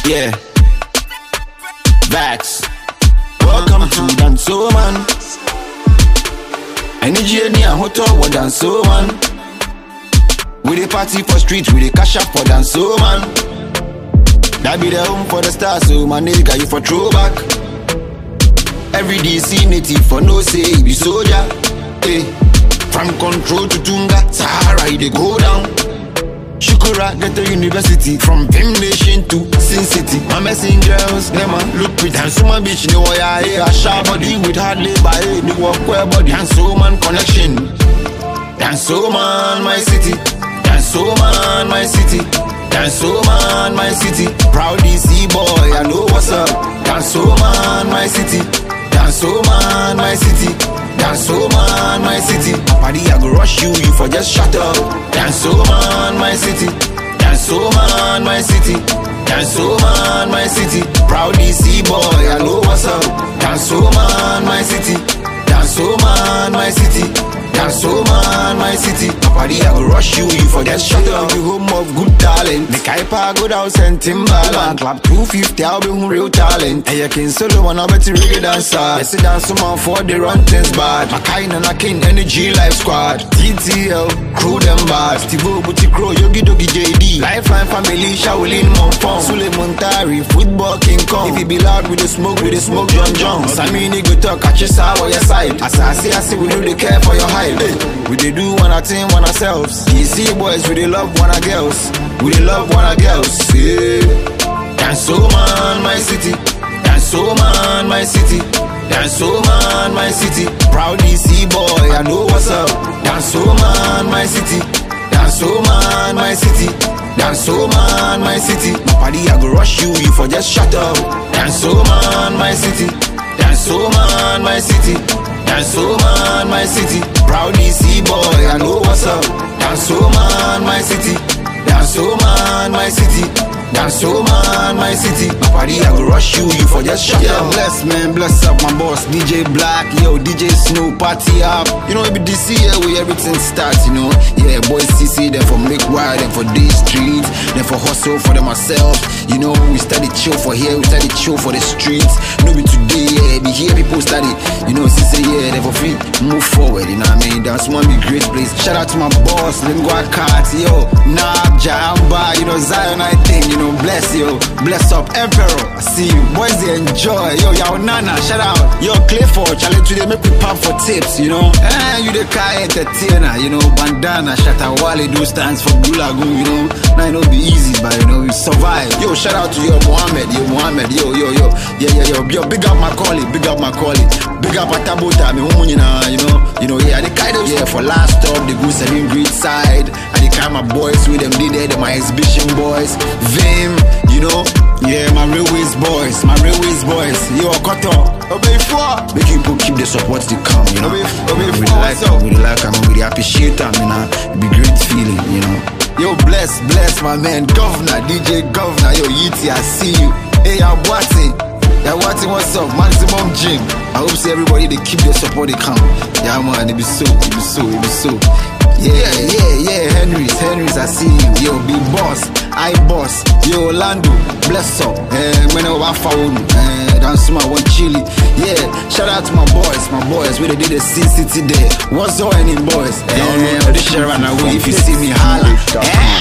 Yeah. Vax. Welcome to Danso Man. Energy ni a hotel wa Danso Man. We dey party for street, we dey cash up for Danso Man. That be the home for the stars, so my nigga you for throwback. Every DC native for no say he be soldier. Hey. From Control to Tunga, Sahara they go down. Shukura get to university, from Pim Nation to Sin City. My messengers, them look with Danso Man bitch, no I a sharp body with hard labor, the walk where body Danso Man connection. Danso Man my city, Danso Man my city, Danso Man my city. Proud DC boy, I know what's up. Danso Man my city, Danso Man my city, Danso Man my city. Party I go rush you for just shut up. Danso Man my city, Danso Man my city, Danso Man my city. Proud DC boy, I know what's up. Danso Man my city, Danso Man my city, Danso Man my city. Party I go rush you for just shut up. The home of good talent. The Kaipa go down and Timbaland. Clap 250, I'll be real talent. And you can solo one, I'll bet you reggae dancer. I sit down someone for the run things bad. My kind and I king energy life squad. TTL, crew them bad. Steve-O, Booty Crow, Yogi Dogi JD. Lifeline family, Shaolin Monfong. Sule Montari, football King Kong. If you be loud with the smoke, John John. Samini go talk, catch your side on your side. As I say, we know they care for your hype. Hey. We they do one thing, one ourselves. DC boys, we they love one our girls. We they love one our girls. Yeah. Danso Man my city, Danso Man my city, Danso Man my city. Proud DC boy, I know what's up. Danso Man my city, Danso Man my city, Danso Man my city. Party I go rush you for just shut up. Danso Man my city, Danso Man my city, Danso Man my city. Proud DC boy, I know what's up. Danso Man my city, Danso Man my city, Danso Man my city. Party I go rush you for just shut up. Bless man, bless up my boss DJ Black, yo DJ Snow, party up. You know it be DC here where everything starts, you know. Yeah, boys CC them for make wild, them for these streets, them for hustle for them myself. You know we study chill for here, we study chill for the streets. No be today, yeah, be here people study. You know CC yeah, they for free, move forward. You know what I mean? That's one be great place. Shout out to my boss, Lingua Cat, yo, Nab Jamba, you know Zion I think, you know. Bless you, bless up Emperor. I see you, boys they enjoy. Yo, Yao Nana, shout out. Yo, Clifford, challenge today make we pump for tips, you know. You the car entertainer, you know. Bandana, Shatawale do stands for Gulagu, you know. Now it no be easy, but you know we survive. Yo, shout out to yo Mohammed, yo, yo, big up Macaulay, big up Atabota, me humuna, you know, yeah, the kind of yeah for last stop, the goose and great side, and the kind of boys with them did there, my exhibition boys, Vim, you know, yeah, my railways boys, yo, Koto, make people keep the support to come, you know. We like them, we appreciate them, you know, it be great feeling, you know. Yo, bless my man, Governor, DJ Governor, yo, Yiti, I see you. Hey, I'm watching. Yeah, what's up? Maximum Gym. I hope see everybody they keep their support, they come. Yeah, man, it be so. Yeah, Henry's, I see you. Yo, big boss, I boss. Yo, Orlando, bless up. Man, I found dance my one chili. Yeah, shout out to my boys, where they did the Sin City there. What's all any boys? This shit right now, if you see me holla.